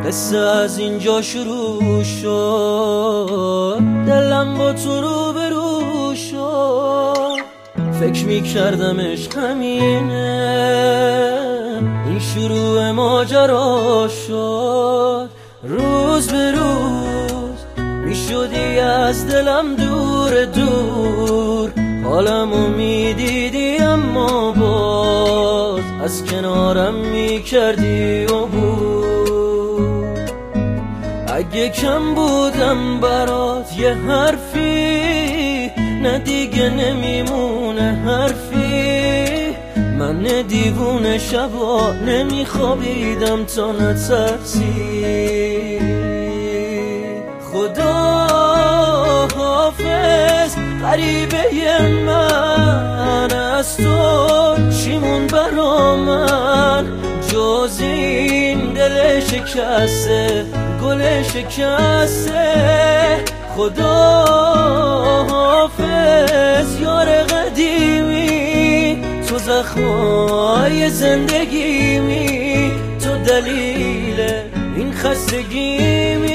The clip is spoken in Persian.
قصه از اینجا شروع شد، دلم با تو روبرو شد. فکر میکردم عشق همینه، این شروع ماجرا شد. روز به روز میشدی از دلم دور دور، حالمو میدیدی اما باز از کنارم میکردی عبور. اگه کم بودم برات یه حرفی، نه دیگه نمیمونه حرفی. من دیوونه شبا نمیخوابیدم تا نترسی. خدا حافظ غریبه من از تو، چیمون برا من جز این دل شکسته گل شکسته. خدا حافظ یار قدیمی، تو زخمای زندگیمی، تو دلیل این خستگیمی.